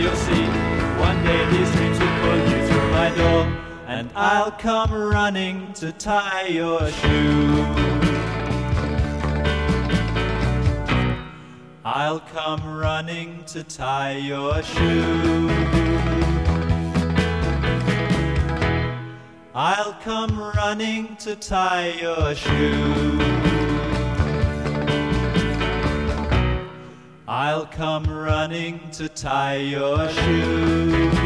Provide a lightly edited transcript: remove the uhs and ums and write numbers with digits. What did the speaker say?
you'll see, one day these dreams will pull you through my door, and I'll come running to tie your shoe. I'll come running to tie your shoe. I'll come running to tie your shoe. I'll come running to tie your shoe.